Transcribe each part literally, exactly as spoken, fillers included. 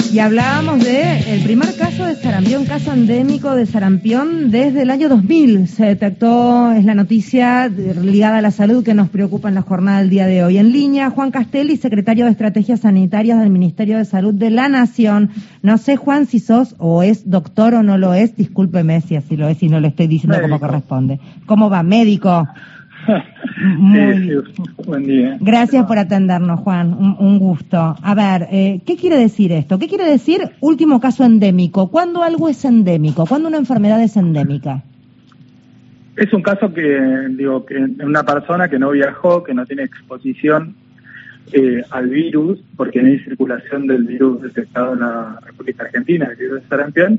Y hablábamos de el primer caso de sarampión, caso endémico de sarampión desde el año dos mil. Se detectó, es la noticia ligada a la salud que nos preocupa en la jornada del día de hoy. En línea, Juan Castelli, secretario de Estrategias Sanitarias del Ministerio de Salud de la Nación. No sé, Juan, si sos o es doctor o no lo es. Discúlpeme si así lo es y no lo estoy diciendo médico, como corresponde. ¿Cómo va, médico? Muy sí, sí, buen día. Gracias por atendernos, Juan, un, un gusto. A ver, eh, ¿qué quiere decir esto? ¿Qué quiere decir último caso endémico? ¿Cuándo algo es endémico? ¿Cuándo una enfermedad es endémica? Es un caso que, digo, que una persona que no viajó, que no tiene exposición eh, al virus, porque no hay circulación del virus detectado en la República Argentina, el virus de sarampión,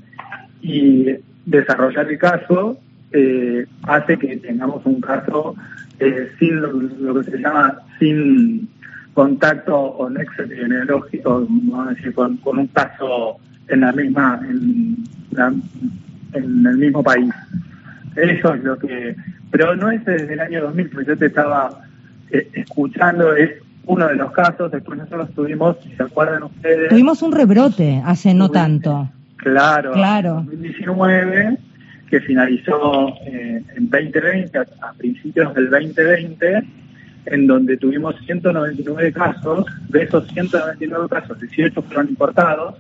y desarrollar el caso eh, hace que tengamos un caso eh, sin lo, lo que se llama sin contacto o nexo epidemiológico, vamos a decir, con, con un caso en la misma en, la, en el mismo país. Eso es lo que, pero no es desde el año dos mil, porque yo te estaba eh, escuchando, es uno de los casos. Después nosotros tuvimos, si se acuerdan ustedes, tuvimos un rebrote hace no tanto. Claro, claro. En dos mil diecinueve, que finalizó eh, en veinte veinte, a, a principios del veinte veinte, en donde tuvimos ciento noventa y nueve casos. De esos ciento noventa y nueve casos, dieciocho fueron importados,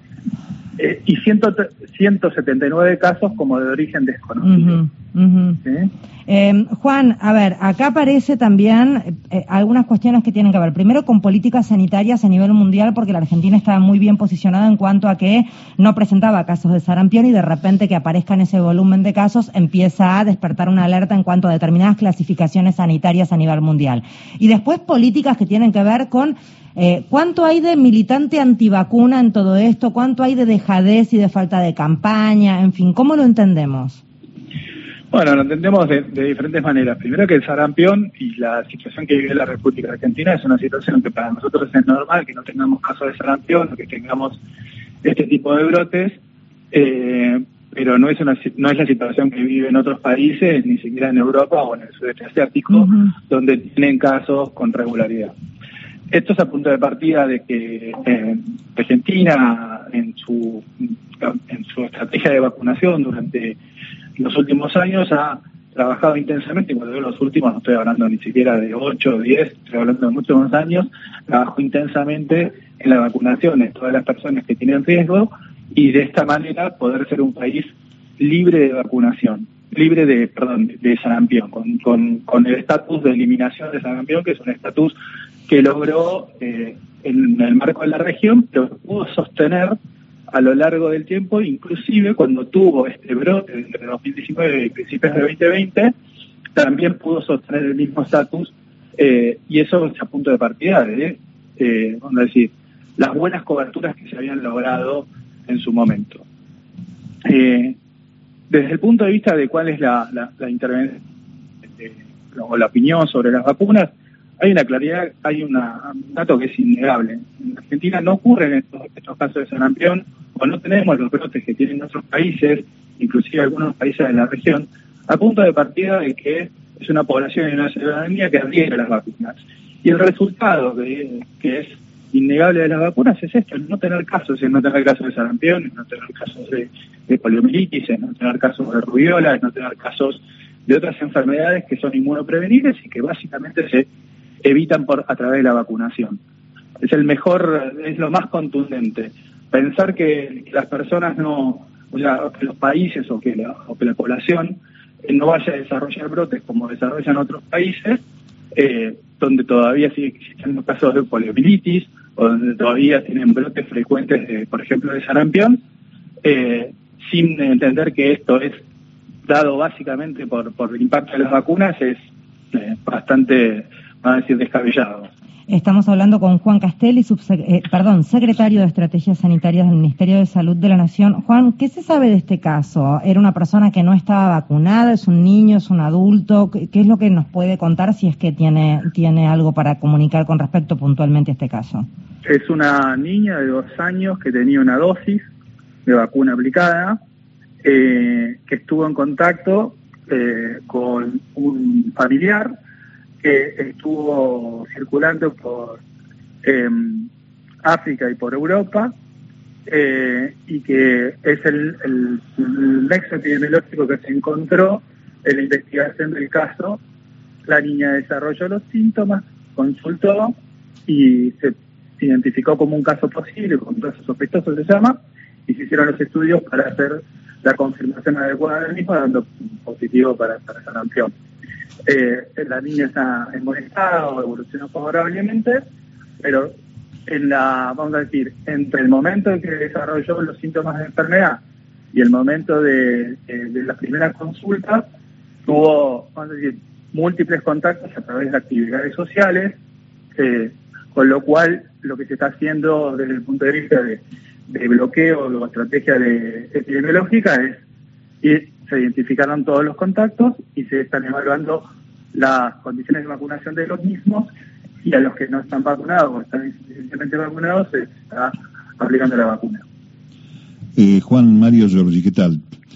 eh, y ciento setenta y nueve casos como de origen desconocido. Uh-huh, uh-huh. ¿Sí? Eh, Juan, a ver, acá aparece también eh, algunas cuestiones que tienen que ver, primero con políticas sanitarias a nivel mundial, porque la Argentina estaba muy bien posicionada en cuanto a que no presentaba casos de sarampión y de repente que aparezca en ese volumen de casos empieza a despertar una alerta en cuanto a determinadas clasificaciones sanitarias a nivel mundial. Y después políticas que tienen que ver con Eh, ¿cuánto hay de militante antivacuna en todo esto? ¿Cuánto hay de dejadez y de falta de campaña? En fin, ¿cómo lo entendemos? Bueno, lo entendemos de, de diferentes maneras. Primero, que el sarampión y la situación que vive la República Argentina es una situación que para nosotros es normal, que no tengamos casos de sarampión o que tengamos este tipo de brotes, eh, pero no es una no es la situación que vive en otros países, ni siquiera en Europa o en el sudeste asiático, uh-huh, donde tienen casos con regularidad. Esto es a punto de partida de que eh, Argentina, en su en su estrategia de vacunación durante los últimos años, ha trabajado intensamente, y cuando digo los últimos no estoy hablando ni siquiera de ocho o diez, estoy hablando de muchos más años, trabajó intensamente en la vacunación de todas las personas que tienen riesgo, y de esta manera poder ser un país libre de vacunación, libre de, perdón, de sarampión, con, con, con el estatus de eliminación de sarampión, que es un estatus que logró eh, en el marco de la región, pero que pudo sostener a lo largo del tiempo, inclusive cuando tuvo este brote entre dos mil diecinueve y principios de veinte veinte, también pudo sostener el mismo estatus, eh, y eso es a punto de partida de, eh, vamos a decir, las buenas coberturas que se habían logrado en su momento. Eh, desde el punto de vista de cuál es la, la, la intervención eh, o la opinión sobre las vacunas, hay una claridad, hay una, un dato que es innegable. En Argentina no ocurren estos, estos casos de sarampión, o no tenemos los brotes que tienen otros países, inclusive algunos países de la región, a punto de partida de que es una población y una ciudadanía que adhiere a las vacunas. Y el resultado que, que es innegable de las vacunas es esto: no tener casos, es no tener casos de sarampión, es no tener casos de, de poliomielitis, es no tener casos de rubiola, es no tener casos de otras enfermedades que son inmunoprevenibles y que básicamente se evitan por a través de la vacunación. Es el mejor, es lo más contundente. Pensar que las personas no, o sea, que los países o que la, o que la población no vaya a desarrollar brotes como desarrollan otros países, eh, donde todavía sigue existiendo casos de poliomielitis, o donde todavía tienen brotes frecuentes, de, por ejemplo, de sarampión, eh, sin entender que esto es dado básicamente por, por el impacto de las vacunas, es eh, bastante, van a decir, descabellado. Estamos hablando con Juan Castelli, subsec- eh, perdón, secretario de Estrategias Sanitarias del Ministerio de Salud de la Nación. Juan, ¿qué se sabe de este caso? ¿Era una persona que no estaba vacunada? ¿Es un niño? ¿Es un adulto? ¿Qué, qué es lo que nos puede contar, si es que tiene, tiene algo para comunicar con respecto puntualmente a este caso? Es una niña de dos años que tenía una dosis de vacuna aplicada, eh, que estuvo en contacto eh, con un familiar que estuvo circulando por eh, África y por Europa, eh, y que es el, el, el nexo epidemiológico que se encontró en la investigación del caso. La niña desarrolló los síntomas, consultó y se identificó como un caso posible, como un caso sospechoso se llama, y se hicieron los estudios para hacer la confirmación adecuada del mismo, dando positivo para, para sarampión. Eh, la niña está en buen estado, evolucionó favorablemente, pero en la, vamos a decir, entre el momento en que desarrolló los síntomas de enfermedad y el momento de, de, de las primeras consultas, tuvo, vamos a decir, múltiples contactos a través de actividades sociales, eh, con lo cual lo que se está haciendo desde el punto de vista de, de bloqueo o estrategia de, epidemiológica es, y se identificaron todos los contactos y se están evaluando las condiciones de vacunación de los mismos, y a los que no están vacunados o están insuficientemente vacunados se está aplicando la vacuna. Eh, Juan Mario Giorgi, ¿qué tal?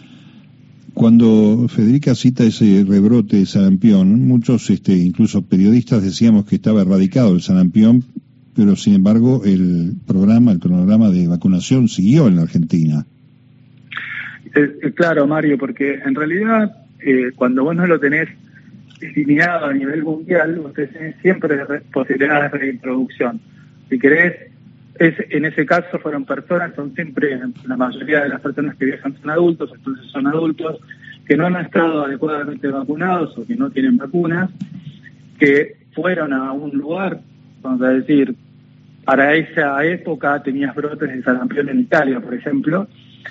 Cuando Federica cita ese rebrote de sarampión, muchos, este, incluso periodistas, decíamos que estaba erradicado el sarampión, pero sin embargo el programa, el cronograma de vacunación siguió en la Argentina. Eh, eh, claro, Mario, porque en realidad eh, cuando vos no lo tenés eliminado a nivel mundial, usted tiene siempre re- posibilidades de reintroducción. Si querés, es, en ese caso fueron personas, son siempre, la mayoría de las personas que viajan son adultos, entonces son adultos que no han estado adecuadamente vacunados o que no tienen vacunas, que fueron a un lugar, vamos a decir, para esa época tenías brotes de sarampión en Italia, por ejemplo,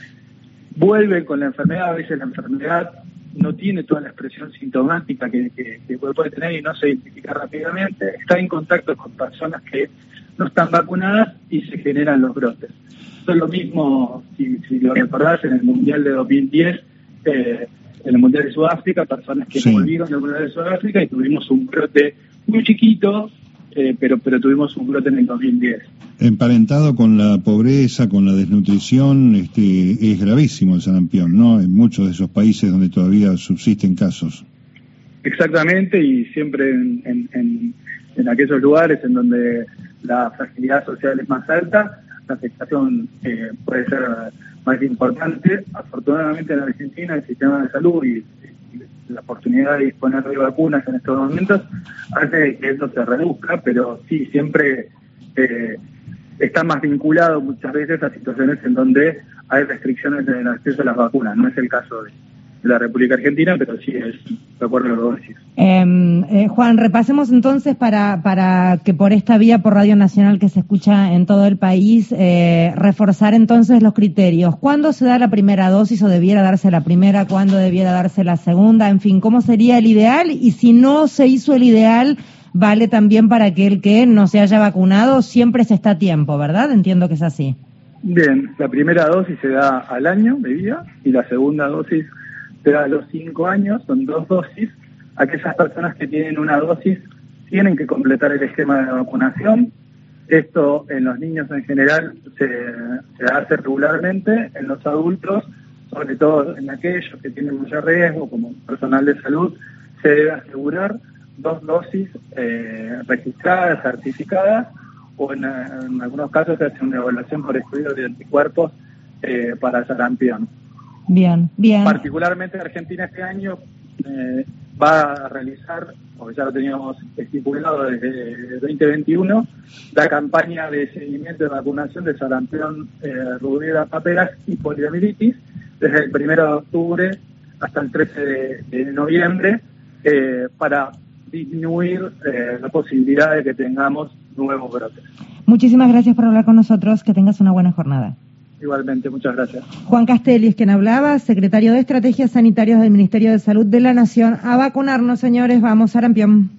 vuelven con la enfermedad, a veces la enfermedad no tiene toda la expresión sintomática que, que, que puede tener y no se identifica rápidamente, está en contacto con personas que no están vacunadas y se generan los brotes. Eso es lo mismo, si, si lo recordás, en el Mundial de dos mil diez, eh, en el Mundial de Sudáfrica, personas que sí. volvieron del Mundial de Sudáfrica y tuvimos un brote muy chiquito, eh, pero, pero tuvimos un brote en el dos mil diez. Emparentado con la pobreza, con la desnutrición, este, es gravísimo el sarampión, ¿no? En muchos de esos países donde todavía subsisten casos. Exactamente, y siempre en, en, en, en aquellos lugares en donde la fragilidad social es más alta, la afectación eh, puede ser más importante. Afortunadamente en Argentina el sistema de salud y, y la oportunidad de disponer de vacunas en estos momentos hace que eso se reduzca, pero sí, siempre eh, está más vinculado muchas veces a situaciones en donde hay restricciones en el acceso a las vacunas. No es el caso de, de la República Argentina, pero sí es, de acuerdo a lo que vos decís. Eh, eh, Juan, repasemos entonces para, para que por esta vía, por Radio Nacional que se escucha en todo el país, eh, reforzar entonces los criterios. ¿Cuándo se da la primera dosis o debiera darse la primera? ¿Cuándo debiera darse la segunda? En fin, ¿cómo sería el ideal? Y si no se hizo el ideal, vale también para aquel que no se haya vacunado, siempre se está a tiempo, ¿verdad? Entiendo que es así. Bien, la primera dosis se da al año de vida y la segunda dosis se da a los cinco años, son dos dosis. Aquellas personas que tienen una dosis tienen que completar el esquema de vacunación. Esto en los niños en general se, se hace regularmente, en los adultos, sobre todo en aquellos que tienen mayor riesgo, como personal de salud, se debe asegurar dos dosis eh, registradas, certificadas, o en, en algunos casos se hace una evaluación por estudio de anticuerpos eh, para sarampión. Bien, bien. Particularmente Argentina este año eh, va a realizar, porque ya lo teníamos estipulado desde veinte veintiuno, la campaña de seguimiento de vacunación de sarampión, eh, rubiola, paperas y poliomielitis desde el primero de octubre hasta el trece de, de noviembre eh, para disminuir eh, la posibilidad de que tengamos nuevos brotes. Muchísimas gracias por hablar con nosotros. Que tengas una buena jornada. Igualmente, muchas gracias. Juan Castelli es quien hablaba, secretario de Estrategias Sanitarias del Ministerio de Salud de la Nación. A vacunarnos, señores, vamos, sarampión.